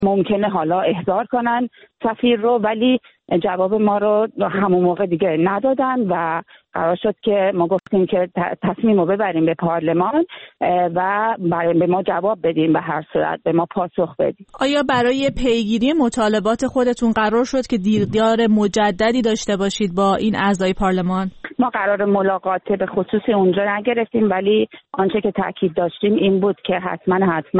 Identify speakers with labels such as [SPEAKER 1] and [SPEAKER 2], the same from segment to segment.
[SPEAKER 1] ممکنه حالا احضار کنن سفیر رو، ولی جواب ما رو همون موقع دیگه ندادن و قرار شد که ما گفتیم که تصمیم رو ببریم به پارلمان و به ما جواب بدیم، به هر صورت به ما پاسخ بدیم.
[SPEAKER 2] آیا برای پیگیری مطالبات خودتون قرار شد که دیدار مجددی داشته باشید با این اعضای پارلمان؟
[SPEAKER 1] ما قرار ملاقات به خصوصی اونجا نگرفتیم، ولی آنچه که تاکید داشتیم این بود که حتما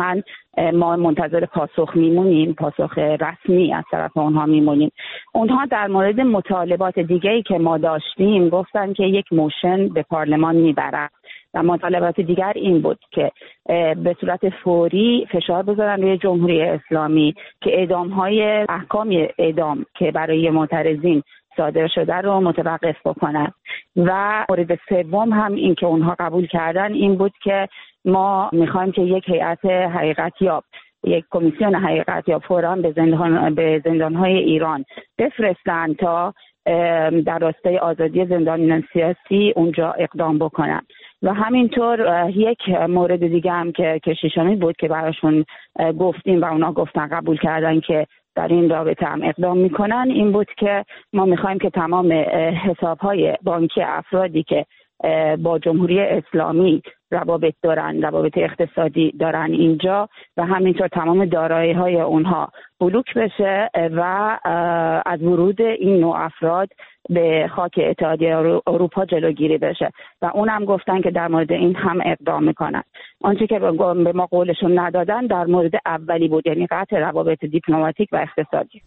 [SPEAKER 1] ما منتظر پاسخ میمونیم، پاسخ رسمی از طرف اونها میمونیم. اونها در مورد مطالبات دیگه‌ای که ما داشتیم گفتن که یک موشن به پارلمان میبرن و مطالبات دیگر این بود که به صورت فوری فشار بذارن روی جمهوری اسلامی که اعدام‌های احکام اعدام که برای معترضین صادر شده رو متوقف بکنن. و مورد سوم هم این که اونها قبول کردن این بود که ما میخوایم که یک هیئت حقیقتیاب، یک کمیسیون حقیقتیاب فوراً به زندان‌های ایران بفرستن تا در راستای آزادی زندانیان سیاسی اونجا اقدام بکنن. و همینطور یک مورد دیگه هم که کشیشانی بود که براشون گفتیم و اونا گفتن قبول کردن که در این رابطه هم اقدام میکنن، این بود که ما میخوایم که تمام حسابهای بانکی افرادی که با جمهوری اسلامی روابط دارن، روابط اقتصادی دارن اینجا و همینطور تمام دارایی‌های اونها بلوک بشه و از ورود این نوع افراد به خاک اتحادیه اروپا جلوگیری بشه و اونم گفتن که در مورد این هم اقدام میکنن. آنچه که به ما قولشون ندادن در مورد اولی بود، یعنی قطع روابط دیپلماتیک و اقتصادی.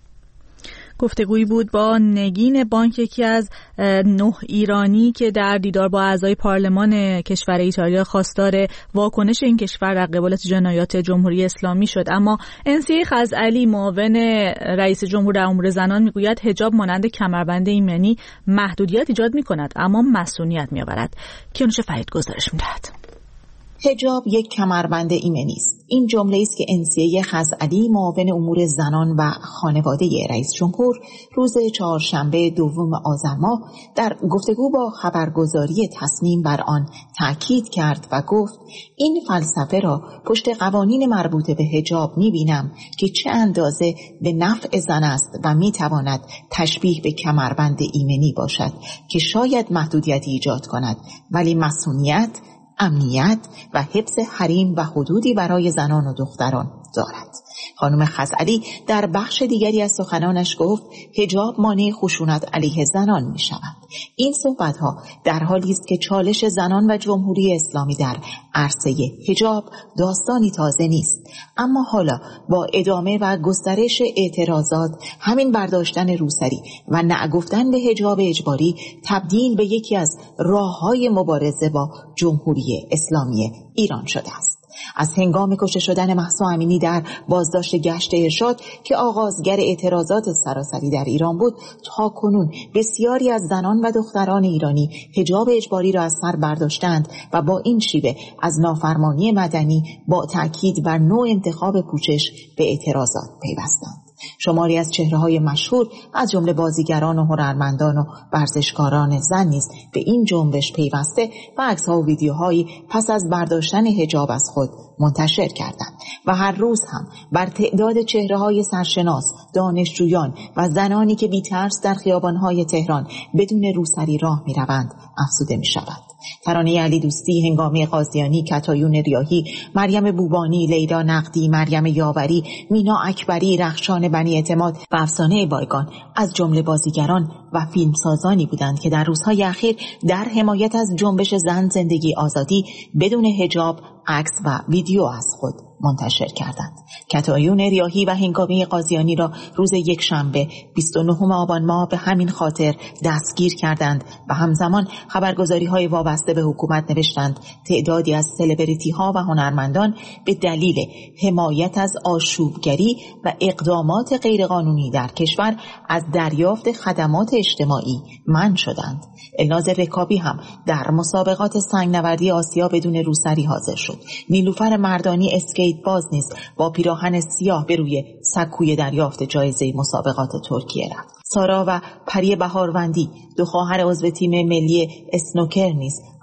[SPEAKER 2] گفتگویی بود با نگین بانک، یکی از 9 ایرانی که در دیدار با اعضای پارلمان کشور ایتالیا خواستار واکنش این کشور در قبال جنایات جمهوری اسلامی شد. اما انسیه خزعلی، معاون رئیس جمهور در امور زنان، میگوید حجاب مانند کمربند ایمنی محدودیت ایجاد میکند اما مسئولیت میآورد. کیانوش فرید گزارش میدهد.
[SPEAKER 3] حجاب یک کمربند ایمنی است. این جمله است که انسیه خزعلی، معاون امور زنان و خانواده رئیس جمهور، روز چهارشنبه 2 آذر ماه در گفتگو با خبرگزاری تصنیم بر آن تاکید کرد و گفت این فلسفه را پشت قوانین مربوط به حجاب می‌بینم که چه اندازه به نفع زن است و می‌تواند تشبیه به کمربند ایمنی باشد که شاید محدودیتی ایجاد کند، ولی مسئولیت، امنیت و حفظ حریم و حدودی برای زنان و دختران دارد. خانم خزعلی در بخش دیگری از سخنانش گفت حجاب مانع خشونت علیه زنان می شود. این صحبتها در حالی است که چالش زنان و جمهوری اسلامی در عرصه حجاب داستانی تازه نیست، اما حالا با ادامه و گسترش اعتراضات، همین برداشتن روسری و نگفتن به حجاب اجباری تبدیل به یکی از راه‌های مبارزه با جمهوری اسلامی ایران شده است. از هنگام کشته شدن مهسا امینی در بازداشت گشت ارشاد که آغازگر اعتراضات سراسری در ایران بود تا کنون بسیاری از زنان و دختران ایرانی حجاب اجباری را از سر برداشتند و با این شیوه از نافرمانی مدنی با تأکید بر نوع انتخاب پوشش به اعتراضات پیوستند. شماری از چهره‌های مشهور از جمله بازیگران و هنرمندان و ورزشکاران زن نیز به این جنبش پیوسته و عکس‌ها و ویدیوهایی پس از برداشتن حجاب از خود منتشر کردند و هر روز هم بر تعداد چهره‌های سرشناس، دانشجویان و زنانی که بی‌ترس در خیابان‌های تهران بدون روسری راه می‌روند افزوده می‌شود. ترانه علی دوستی، هنگامه قاضیانی، کتایون ریاحی، مریم بوبانی، لیلا نقدی، مریم یاوری، مینا اکبری، رخشان بنی اعتماد و افسانه بایگان از جمله بازیگران و فیلمسازانی بودند که در روزهای اخیر در حمایت از جنبش زن، زندگی، آزادی بدون حجاب عکس و ویدیو از خود منتشر کردند. کتایون ریاحی و هنگامه قاضیانی را روز یکشنبه 29 آبان ماه به همین خاطر دستگیر کردند و همزمان خبرگزاری‌های وابسته به حکومت نوشتند تعدادی از سلبریتی‌ها و هنرمندان به دلیل حمایت از آشوبگری و اقدامات غیرقانونی در کشور از دریافت خدمات اجتماعی منع شدند. الناز رکابی هم در مسابقات سنگنوردی آسیا بدون روسری حاضر شد. نیلوفر مردانی اسکیت باز نیز با پیراهن سیاه به روی سکوی دریافت جایزه مسابقات ترکیه رفت. سارا و پری بهاروندی، دو خواهر عضو تیم ملی اسنوکر نیز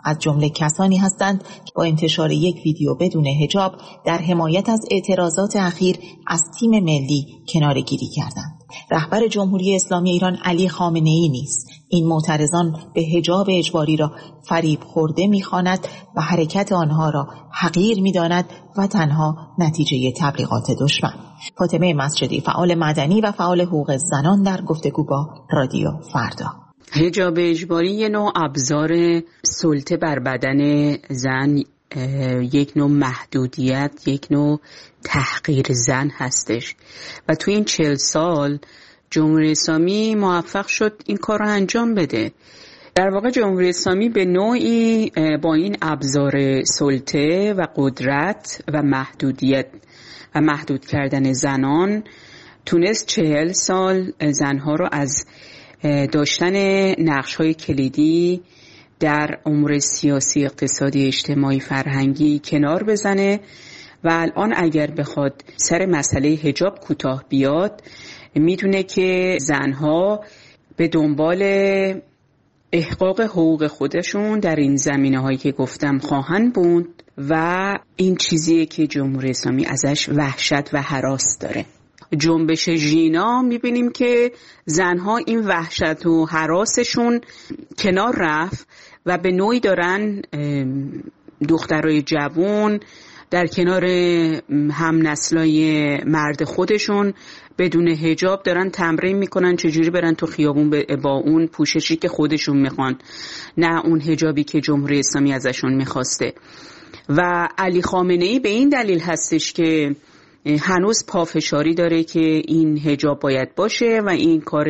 [SPEAKER 3] از جمله کسانی هستند که با انتشار یک ویدیو بدون حجاب در حمایت از اعتراضات اخیر از تیم ملی کناره‌گیری کردند. رهبر جمهوری اسلامی ایران علی خامنه‌ای نیز این معترضان به حجاب اجباری را فریب خورده می‌خواند و حرکت آنها را حقیر می‌داند و تنها نتیجه تبلیغات دشمن. فاطمه مسجدی، فعال مدنی و فعال حقوق زنان، در گفتگو با رادیو فردا.
[SPEAKER 4] حجاب اجباری یه نوع ابزار سلطه بر بدن زن، یک نوع محدودیت، یک نوع تحقیر زن هستش و تو این 40 سال جمهوری اسلامی موفق شد این کار رو انجام بده. در واقع جمهوری اسلامی به نوعی با این ابزار سلطه و قدرت و محدودیت و محدود کردن زنان تونست 40 سال زنها رو از داشتن نقش‌های کلیدی در امور سیاسی، اقتصادی، اجتماعی، فرهنگی کنار بزنه و الان اگر بخواد سر مسئله حجاب کوتاه بیاد، میدونه که زنها به دنبال احقاق حقوق خودشون در این زمینه‌هایی که گفتم خواهند بود و این چیزیه که جمهوری اسلامی ازش وحشت و هراس داره. جنبش ژینا میبینیم که زنها این وحشت و هراسشون کنار رفت و به نوعی دارن دخترای جوان در کنار هم نسلای مرد خودشون بدون حجاب دارن تمرین میکنن چجوری برن تو خیابون با اون پوششی که خودشون میخوان، نه اون حجابی که جمهوری اسلامی ازشون میخواسته. و علی خامنه‌ای به این دلیل هستش که هنوز پافشاری داره که این حجاب باید باشه و این کار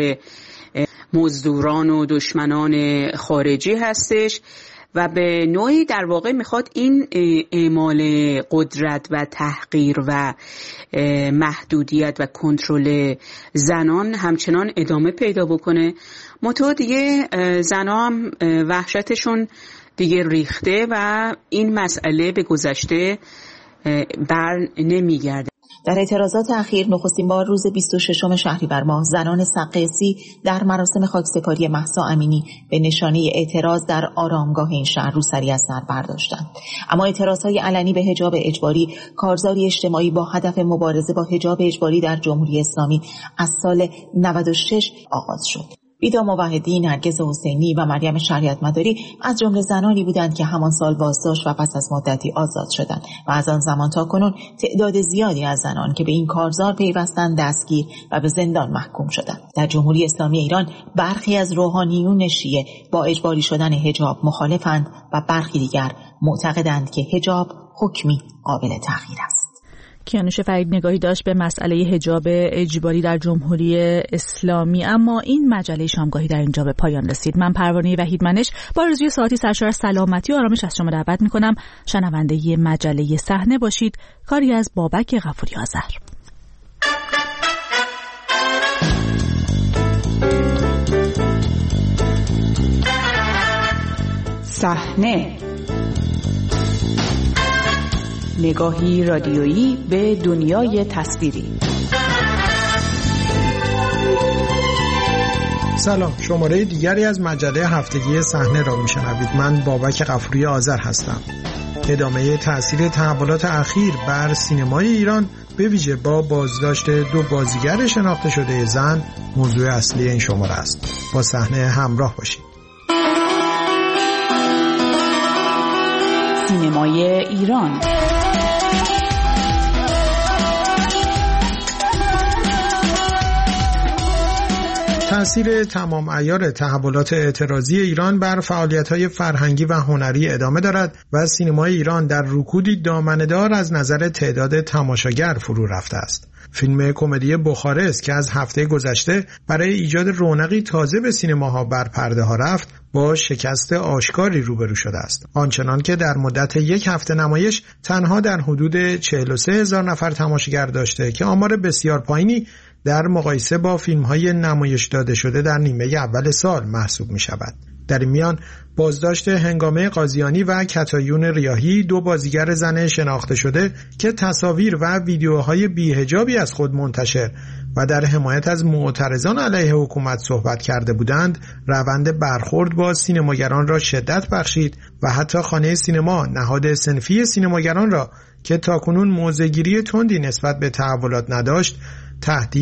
[SPEAKER 4] مزدوران و دشمنان خارجی هستش و به نوعی در واقع میخواد این اعمال قدرت و تحقیر و محدودیت و کنترل زنان همچنان ادامه پیدا بکنه. منتها دیگه زنها هم وحشتشون دیگه ریخته و این مسئله به گذشته بر نمیگرده.
[SPEAKER 3] در اعتراضات اخیر نخستین بار روز 26 شهریور ماه زنان سقیسی در مراسم خاکسپاری مهسا امینی به نشانه اعتراض در آرامگاه این شهر روسری از سر برداشتند. اما اعتراضهای علنی به حجاب اجباری، کارزاری اجتماعی با هدف مبارزه با حجاب اجباری در جمهوری اسلامی از سال 96 آغاز شد. بیدا موحدی، نرگس حسینی و مریم شریعت مداری از جمله زنانی بودند که همان سال بازداشت و پس از مدتی آزاد شدند و از آن زمان تا کنون تعداد زیادی از زنان که به این کارزار پیوستند دستگیر و به زندان محکوم شدند. در جمهوری اسلامی ایران برخی از روحانیون شیعه با اجباری شدن حجاب مخالفند و برخی دیگر معتقدند که حجاب حکمی قابل تغییر است.
[SPEAKER 2] کیانوش فرید نگاهی داشت به مسئله حجاب اجباری در جمهوری اسلامی. اما این مجله شامگاهی در اینجا به پایان رسید. من پروانه وحیدمنش با آرزوی ساعتی سرشار از سلامتی و آرامش از شما دعوت میکنم شنونده مجله صحنه باشید. کاری از بابک غفوری آذر.
[SPEAKER 5] صحنه، نگاهی رادیویی به دنیای تصویری.
[SPEAKER 6] سلام، شماره دیگری از مجله هفتگی صحنه را میشنوید. من بابک غفوری آذر هستم. ادامه تأثیر تحولات اخیر بر سینمای ایران به ویژه با بازداشت 2 بازیگر شناخته شده زن موضوع اصلی این شماره است. با صحنه همراه باشید.
[SPEAKER 5] سینمای ایران.
[SPEAKER 6] تأثیر تمام عیار تحولات اعتراضی ایران بر فعالیت‌های فرهنگی و هنری ادامه دارد و سینمای ایران در رکودی دامنه‌دار از نظر تعداد تماشاگر فرو رفته است. فیلم کمدی بخارست که از هفته گذشته برای ایجاد رونقی تازه به سینماها بر پرده ها رفت با شکست آشکاری روبرو شده است. آنچنان که در مدت 1 هفته نمایش تنها در حدود 43,000 نفر تماشاگر داشته که آمار بسیار پایینی در مقایسه با فیلم‌های نمایش داده شده در نیمه اول سال محسوب می شود. در این میان بازداشت هنگامه قاضیانی و کتایون ریاحی، 2 بازیگر زن شناخته شده که تصاویر و ویدیوهای بی‌حجابی از خود منتشر و در حمایت از معترضان علیه حکومت صحبت کرده بودند، روند برخورد با سینماگران را شدت بخشید و حتی خانه سینما، نهاد صنفی سینماگران را که تاکنون موضع‌گیری تندی نسبت به تحولات نداشت، تهدید